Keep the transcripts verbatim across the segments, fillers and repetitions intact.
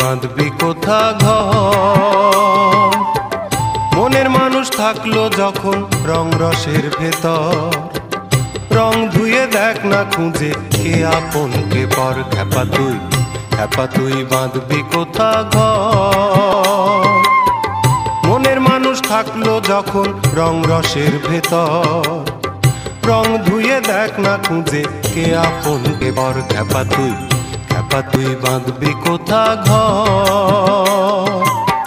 বাঁধবি কোথা ঘর। মনের মানুষ থাকলো যখন রং রসের ভেতর, রং ধুয়ে দেখ না খুঁজে কে আপন কে পর। খ্যাপা তুই খ্যাপা তুই বাঁধবি কোথা ঘর। মনের মানুষ থাকলো যখন রং রসের ভেতর, রং ধুয়ে দেখ না খুঁজে কে আপন কে পর। খ্যাপা তুই খ্যাপা তুই বাঁধবি কোথা ঘর।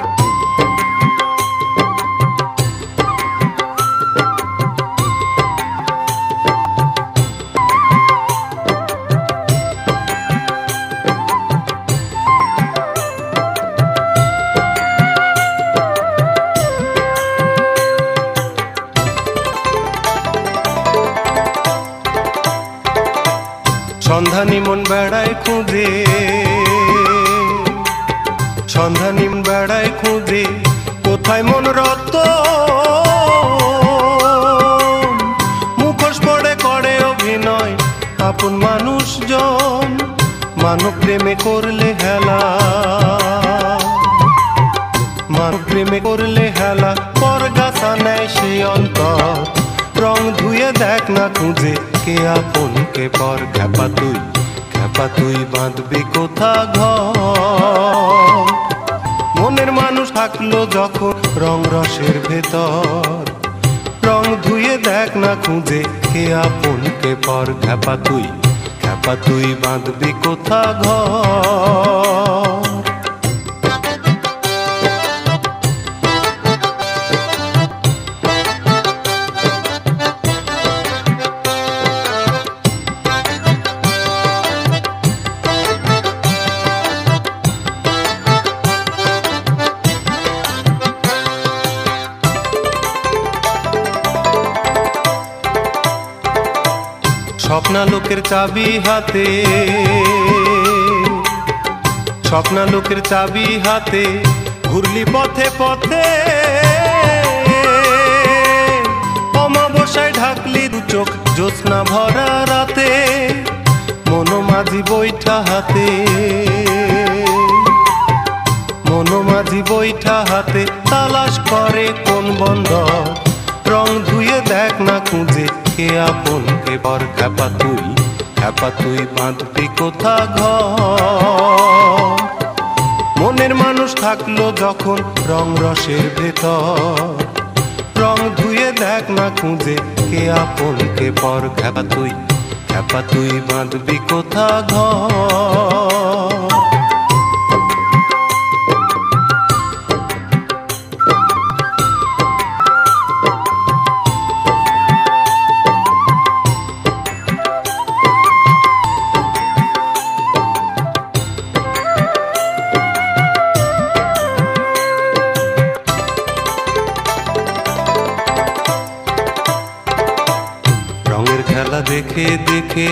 সন্ধানী মন বেড়ায় খুঁজে, সন্ধানী মন বেড়ায় খুঁজে কোথায় মন রত। মুখোশ পড়ে করে অভিনয় আপন মানুষজন, মানব প্রেমে করলে হেলা, মানব প্রেমে করলে হেলা। পরগাছা নেয় সে অন্তর, রং ধুয়ে দেখ না খুঁজে কে আপন কে পর। খ্যাপা তুই খ্যাপা তুই বাঁধবি কোথা ঘর। মনের মানুষ থাকলো যখন রং রসের ভেতর, রং ধুয়ে দেখ না খুঁজে কে আপন কে পর। খ্যাপা তুই খ্যাপা তুই বাঁধবি কোথা ঘর। স্বপ্নালোকের চাবি হাতে, স্বপ্নালোকের চাবি হাতে ঘুরলি পথে পথে। অমাবস্যায় ঢাকলি দু চোখ জ্যোৎস্না ভরা রাতে, মনোমাঝি বৈঠা হাতে, মনোমাঝি বৈঠা হাতে তালাশ করে কোন বন্দর। রং ধুয়ে দেখ না খুঁজে কে আপন কে পর। খ্যাপা তুই খ্যাপা তুই বাঁধবি কোথা ঘর। মনের মানুষ থাকলো যখন রং রসের ভেতর, রং ধুয়ে দেখ না খুঁজে কে আপন কে পর। খ্যাপা তুই খ্যাপা তুই বাঁধবি কোথা ঘর। রঙের খেলা দেখে দেখে,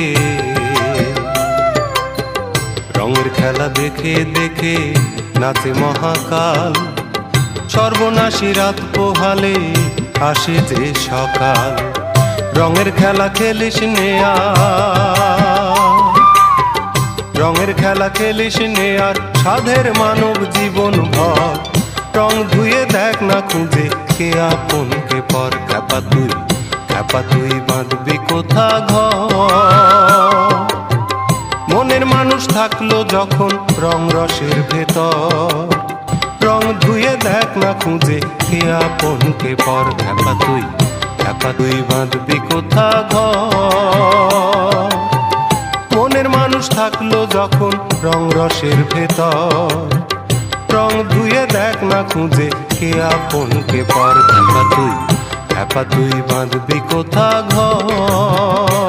রঙের খেলা দেখে দেখে নাচে মহাকাল। সর্বনাশী রাত পোহালে আসে যে সকাল। রঙের খেলা খেলিস নে আর, রঙের খেলা খেলিস নে আর সাধের মানব জীবন ভর। রং ধুয়ে দেখ না খুঁজে কে আপন কে পর। খ্যাপা তুই খ্যাপা তুই বাঁধবি কোথা ঘর। মনের মানুষ থাকলো যখন রং রসের ভেতর, রং ধুয়ে দেখ না খুঁজে কে আপন কে পর। খ্যাপা তুই খ্যাপা তুই বাঁধবি কোথা ঘর। মনের মানুষ থাকলো যখন রং রসের ভেতর, রং ধুয়ে দেখ না খুঁজে কে আপন কে পর। খ্যাপা তুই খ্যাপা তুই বাঁধবি কোথা ঘর।